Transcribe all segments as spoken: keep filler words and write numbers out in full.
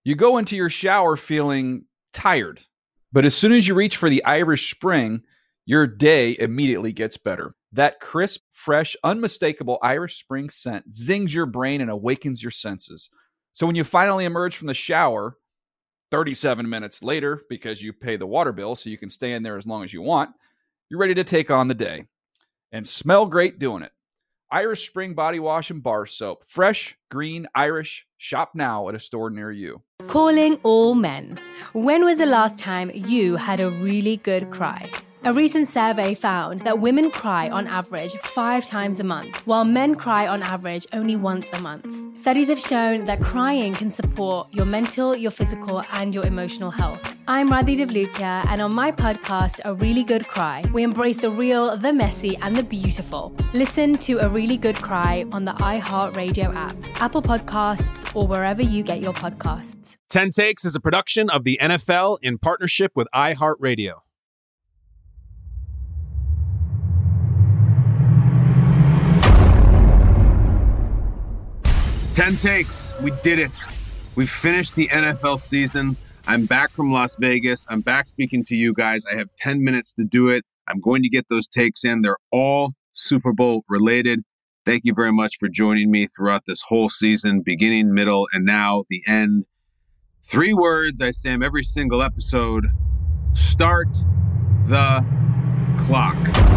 You go into your shower feeling tired, but as soon as you reach for the Irish Spring, your day immediately gets better. That crisp, fresh, unmistakable Irish Spring scent zings your brain and awakens your senses. So when you finally emerge from the shower, thirty-seven minutes later, because you pay the water bill so you can stay in there as long as you want, you're ready to take on the day and smell great doing it. Irish Spring Body Wash and Bar Soap. Fresh, green, Irish. Shop now at a store near you. Calling all men. When was the last time you had a really good cry? A recent survey found that women cry on average five times a month, while men cry on average only once a month. Studies have shown that crying can support your mental, your physical, and your emotional health. I'm Radhi Devlukia, and on my podcast, A Really Good Cry, we embrace the real, the messy, and the beautiful. Listen to A Really Good Cry on the iHeartRadio app, Apple Podcasts, or wherever you get your podcasts. ten Takes is a production of the N F L in partnership with iHeartRadio. ten Takes. We did it. We finished the N F L season. I'm back from Las Vegas. I'm back speaking to you guys. I have ten minutes to do it. I'm going to get those takes in. They're all Super Bowl related. Thank you very much for joining me throughout this whole season, beginning, middle, and now the end. Three words I say in every single episode. Start the clock.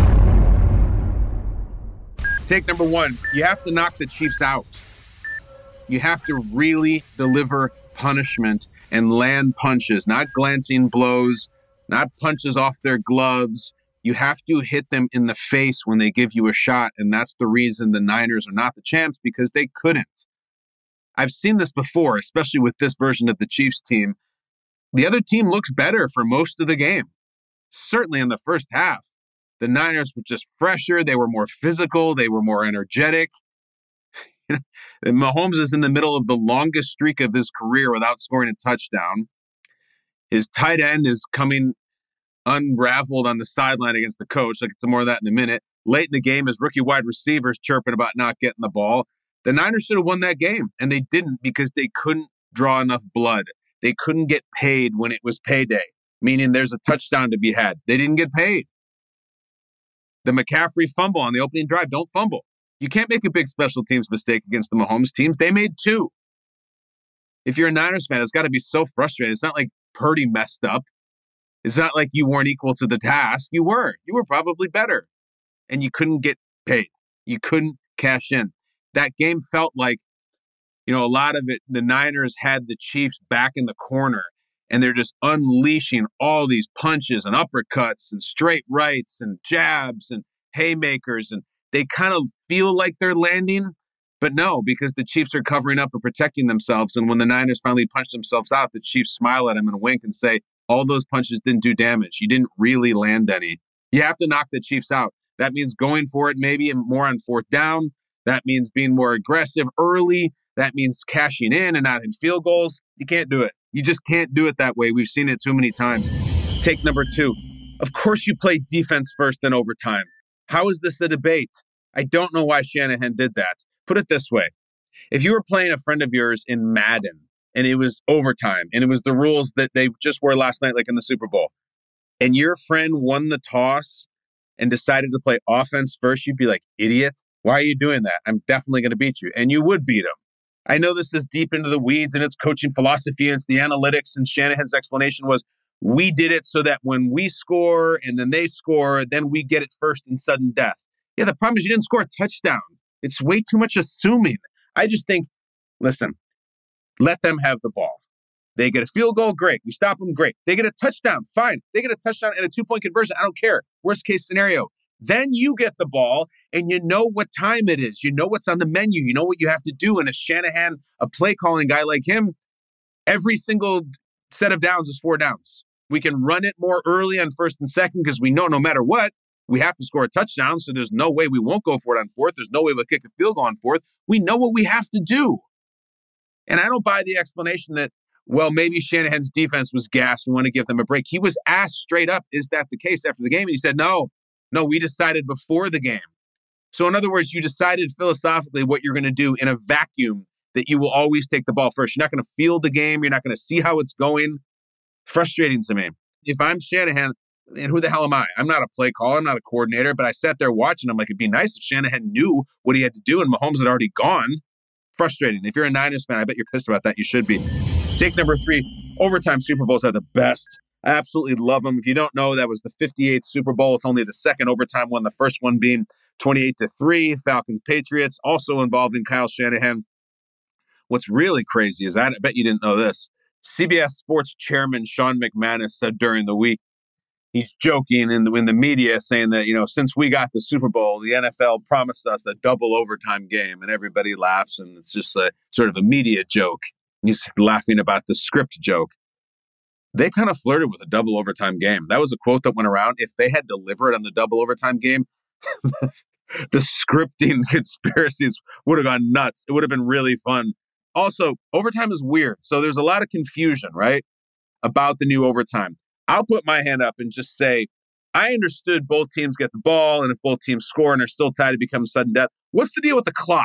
Take number one. You have to knock the Chiefs out. You have to really deliver punishment and land punches, not glancing blows, not punches off their gloves. You have to hit them in the face when they give you a shot, and that's the reason the Niners are not the champs, because they couldn't. I've seen this before, especially with this version of the Chiefs team. The other team looks better for most of the game, certainly in the first half. The Niners were just fresher. They were more physical. They were more energetic. Mahomes is in the middle of the longest streak of his career without scoring a touchdown. His tight end is coming unraveled on the sideline against the coach. I'll get some more of that in a minute. Late in the game, his rookie wide receivers chirping about not getting the ball. The Niners should have won that game, and they didn't because they couldn't draw enough blood. They couldn't get paid when it was payday, meaning there's a touchdown to be had. They didn't get paid. The McCaffrey fumble on the opening drive, don't fumble. You can't make a big special teams mistake against the Mahomes teams. They made two. If you're a Niners fan, it's got to be so frustrating. It's not like Purdy messed up. It's not like you weren't equal to the task. You were. You were probably better. And you couldn't get paid. You couldn't cash in. That game felt like, you know, a lot of it, the Niners had the Chiefs back in the corner, and they're just unleashing all these punches and uppercuts and straight rights and jabs and haymakers, and they kind of feel like they're landing, but no, because the Chiefs are covering up and protecting themselves. And when the Niners finally punch themselves out, the Chiefs smile at them and wink and say, all those punches didn't do damage. You didn't really land any. You have to knock the Chiefs out. That means going for it maybe more on fourth down. That means being more aggressive early. That means cashing in and not in field goals. You can't do it. You just can't do it that way. We've seen it too many times. Take number two. Of course you play defense first in overtime. How is this a debate? I don't know why Shanahan did that. Put it this way. If you were playing a friend of yours in Madden and it was overtime and it was the rules that they just were last night, like in the Super Bowl, and your friend won the toss and decided to play offense first, you'd be like, idiot, why are you doing that? I'm definitely going to beat you. And you would beat him. I know this is deep into the weeds and it's coaching philosophy and it's the analytics, and Shanahan's explanation was, we did it so that when we score and then they score, then we get it first in sudden death. Yeah, the problem is you didn't score a touchdown. It's way too much assuming. I just think, listen, let them have the ball. They get a field goal, great. We stop them, great. They get a touchdown, fine. They get a touchdown and a two-point conversion, I don't care. Worst case scenario. Then you get the ball and you know what time it is. You know what's on the menu. You know what you have to do. And a Shanahan, a play calling guy like him, every single set of downs is four downs. We can run it more early on first and second because we know no matter what, we have to score a touchdown. So there's no way we won't go for it on fourth. There's no way we'll kick a field goal on fourth. We know what we have to do. And I don't buy the explanation that, well, maybe Shanahan's defense was gassed. We want to give them a break. He was asked straight up, is that the case after the game? And he said, no, no, we decided before the game. So in other words, you decided philosophically what you're going to do in a vacuum that you will always take the ball first. You're not going to feel the game. You're not going to see how it's going. Frustrating to me. If I'm Shanahan, and who the hell am I? I'm not a play caller. I'm not a coordinator, but I sat there watching. I'm like, it'd be nice if Shanahan knew what he had to do and Mahomes had already gone. Frustrating. If you're a Niners fan, I bet you're pissed about that. You should be. Take number three, overtime Super Bowls are the best. I absolutely love them. If you don't know, that was the fifty-eighth Super Bowl. It's only the second overtime one, the first one being twenty-eight to three, Falcons Patriots, also involving Kyle Shanahan. What's really crazy is, I bet you didn't know this, C B S Sports chairman Sean McManus said during the week, he's joking in the, in the media saying that, you know, since we got the Super Bowl, the N F L promised us a double overtime game, and everybody laughs, and it's just a sort of a media joke. He's laughing about the script joke. They kind of flirted with a double overtime game. That was a quote that went around. If they had delivered on the double overtime game, the scripting conspiracies would have gone nuts. It would have been really fun. Also, overtime is weird. So there's a lot of confusion, right, about the new overtime. I'll put my hand up and just say, I understood both teams get the ball, and if both teams score and are still tied, it becomes sudden death. What's the deal with the clock?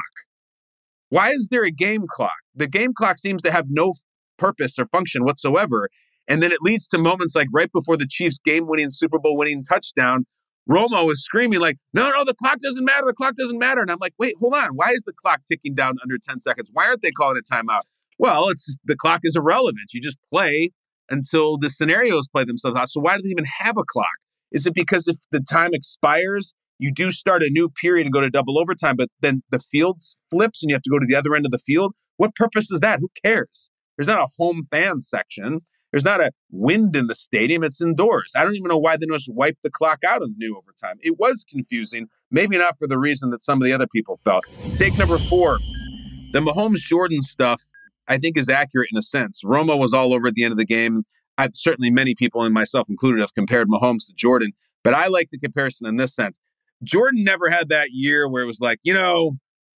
Why is there a game clock? The game clock seems to have no purpose or function whatsoever. And then it leads to moments like right before the Chiefs' game-winning, Super Bowl-winning touchdown, Romo is screaming like, no, no, the clock doesn't matter. The clock doesn't matter. And I'm like, wait, hold on. Why is the clock ticking down under ten seconds? Why aren't they calling a timeout? Well, it's just, the clock is irrelevant. You just play until the scenarios play themselves out. So why do they even have a clock? Is it because if the time expires, you do start a new period and go to double overtime, but then the field flips and you have to go to the other end of the field? What purpose is that? Who cares? There's not a home fan section. There's not a wind in the stadium. It's indoors. I don't even know why they just wiped the clock out of the new overtime. It was confusing, maybe not for the reason that some of the other people felt. Take number four, the Mahomes-Jordan stuff, I think, is accurate in a sense. Romo was all over at the end of the game. I've certainly, many people, and myself included, have compared Mahomes to Jordan, but I like the comparison in this sense. Jordan never had that year where it was like, you know,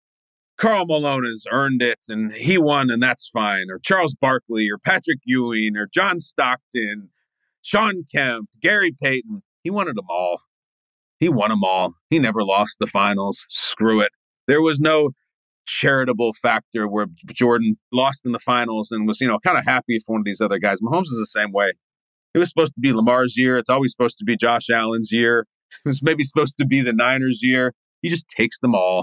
Karl Malone has earned it and he won and that's fine. Or Charles Barkley or Patrick Ewing or John Stockton, Sean Kemp, Gary Payton. He wanted them all. He won them all. He never lost the finals. Screw it. There was no charitable factor where Jordan lost in the finals and was, you know, kind of happy for one of these other guys. Mahomes is the same way. It was supposed to be Lamar's year. It's always supposed to be Josh Allen's year. It was maybe supposed to be the Niners' year. He just takes them all.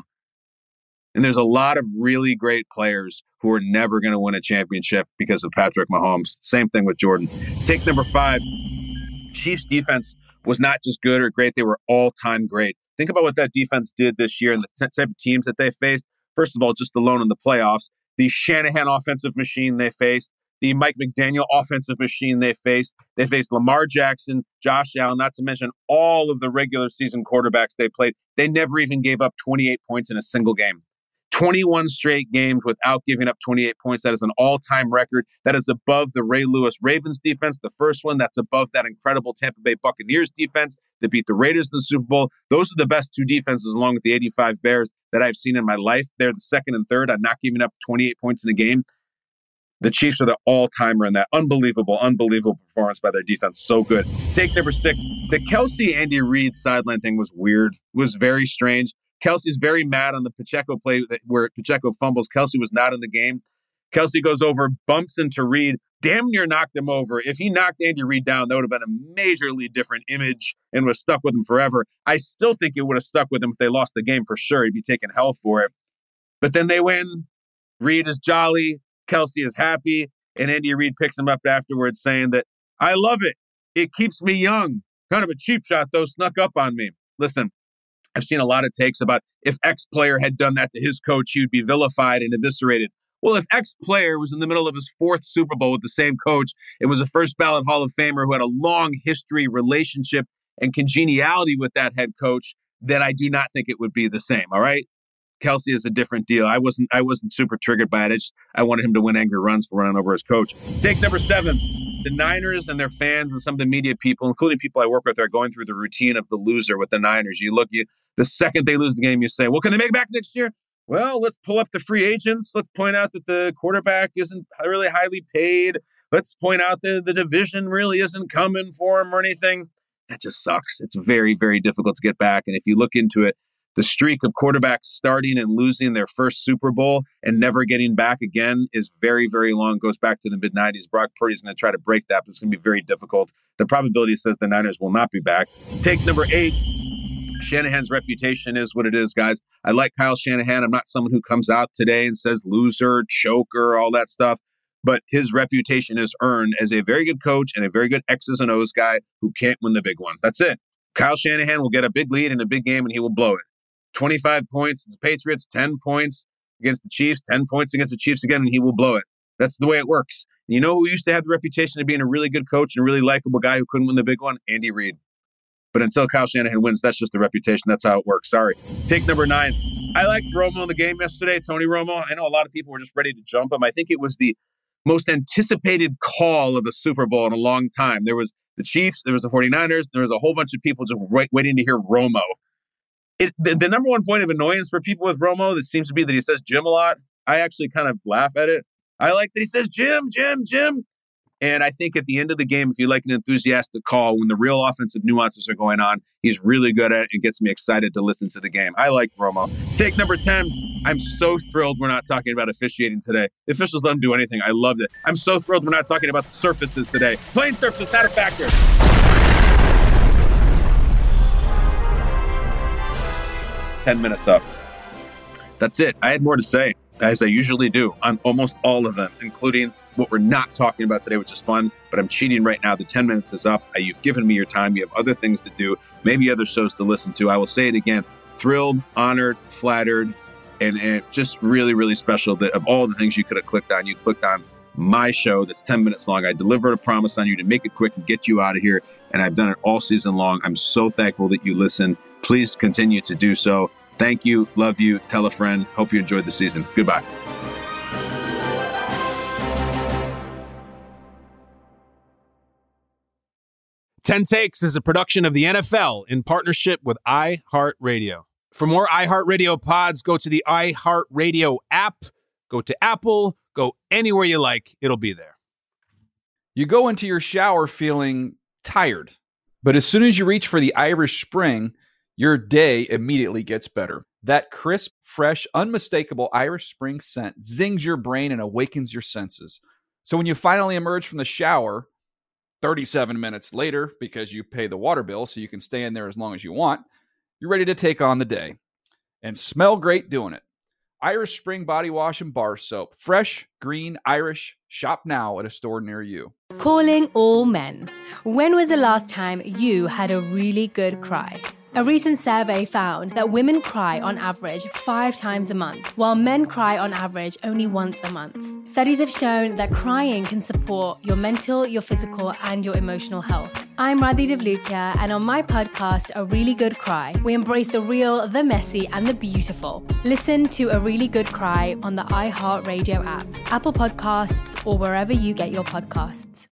And there's a lot of really great players who are never going to win a championship because of Patrick Mahomes. Same thing with Jordan. Take number five. Chiefs defense was not just good or great. They were all-time great. Think about what that defense did this year and the type of teams that they faced. First of all, just alone in the playoffs, the Shanahan offensive machine they faced, the Mike McDaniel offensive machine they faced. They faced Lamar Jackson, Josh Allen, not to mention all of the regular season quarterbacks they played. They never even gave up twenty-eight points in a single game. twenty-one straight games without giving up twenty-eight points. That is an all-time record. That is above the Ray Lewis Ravens defense, the first one. That's above that incredible Tampa Bay Buccaneers defense that beat the Raiders in the Super Bowl. Those are the best two defenses, along with the eighty-five Bears, that I've seen in my life. They're the second and third on not giving up twenty-eight points in a game. The Chiefs are the all-timer in that. Unbelievable, unbelievable performance by their defense. So good. Take number six. The Kelce-Andy Reid sideline thing was weird. It was very strange. Kelce's very mad on the Pacheco play where Pacheco fumbles. Kelce was not in the game. Kelce goes over, bumps into Reid, damn near knocked him over. If he knocked Andy Reid down, that would have been a majorly different image and would have stuck with him forever. I still think it would have stuck with him if they lost the game for sure. He'd be taking hell for it. But then they win. Reid is jolly. Kelce is happy. And Andy Reid picks him up afterwards saying that, I love it. It keeps me young. Kind of a cheap shot, though, snuck up on me. Listen, I've seen a lot of takes about if X player had done that to his coach, he would be vilified and eviscerated. Well, if X player was in the middle of his fourth Super Bowl with the same coach, it was a first ballot Hall of Famer who had a long history, relationship, and congeniality with that head coach, then I do not think it would be the same. All right. Kelce is a different deal. I wasn't I wasn't super triggered by it. I, just, I wanted him to win angry runs for running over his coach. Take number seven. The Niners and their fans and some of the media people, including people I work with, are going through the routine of the loser with the Niners. You look, you the second they lose the game, you say, well, can they make it back next year? Well, let's pull up the free agents. Let's point out that the quarterback isn't really highly paid. Let's point out that the division really isn't coming for him or anything. That just sucks. It's very, very difficult to get back. And if you look into it, The streak of quarterbacks starting and losing their first Super Bowl and never getting back again is very, very long. Goes back to the mid nineties. Brock Purdy's going to try to break that, but it's going to be very difficult. The probability says the Niners will not be back. Take number eight. Shanahan's reputation is what it is, guys. I like Kyle Shanahan. I'm not someone who comes out today and says loser, choker, all that stuff. But his reputation is earned as a very good coach and a very good X's and O's guy who can't win the big one. That's it. Kyle Shanahan will get a big lead in a big game and he will blow it. twenty-five points against the Patriots, ten points against the Chiefs, ten points against the Chiefs again, and he will blow it. That's the way it works. You know who used to have the reputation of being a really good coach and a really likable guy who couldn't win the big one? Andy Reid. But until Kyle Shanahan wins, that's just the reputation. That's how it works. Sorry. Take number nine. I liked Romo in the game yesterday, Tony Romo. I know a lot of people were just ready to jump him. I think it was the most anticipated call of the Super Bowl in a long time. There was the Chiefs, there was the 49ers, there was a whole bunch of people just wait, waiting to hear Romo. It, the, the number one point of annoyance for people with Romo, that seems to be that he says Jim a lot. I actually kind of laugh at it. I like that he says Jim, Jim, Jim. And I think at the end of the game, if you like an enthusiastic call, when the real offensive nuances are going on, he's really good at it and gets me excited to listen to the game. I like Romo. Take number ten. I'm so thrilled we're not talking about officiating today. The officials don't do anything. I loved it. I'm so thrilled we're not talking about the surfaces today. Playing surface, not a factor. ten minutes up. That's it. I had more to say, as I usually do, on almost all of them, including what we're not talking about today, which is fun, but I'm cheating right now. The ten minutes is up. You've given me your time. You have other things to do, maybe other shows to listen to. I will say it again. Thrilled, honored, flattered, and, and just really, really special that of all the things you could have clicked on, you clicked on my show that's ten minutes long. I delivered a promise on you to make it quick and get you out of here, and I've done it all season long. I'm so thankful that you listen. Please continue to do so. Thank you. Love you. Tell a friend. Hope you enjoyed the season. Goodbye. ten Takes is a production of the N F L in partnership with iHeartRadio. For more iHeartRadio pods, go to the iHeartRadio app, go to Apple, go anywhere you like. It'll be there. You go into your shower feeling tired, but as soon as you reach for the Irish Spring, your day immediately gets better. That crisp, fresh, unmistakable Irish Spring scent zings your brain and awakens your senses. So when you finally emerge from the shower, thirty-seven minutes later, because you pay the water bill so you can stay in there as long as you want, you're ready to take on the day and smell great doing it. Irish Spring Body Wash and Bar Soap. Fresh, green, Irish. Shop now at a store near you. Calling all men. When was the last time you had a really good cry? A recent survey found that women cry on average five times a month, while men cry on average only once a month. Studies have shown that crying can support your mental, your physical, and your emotional health. I'm Radhi Devlukia, and on my podcast, A Really Good Cry, we embrace the real, the messy, and the beautiful. Listen to A Really Good Cry on the iHeartRadio app, Apple Podcasts, or wherever you get your podcasts.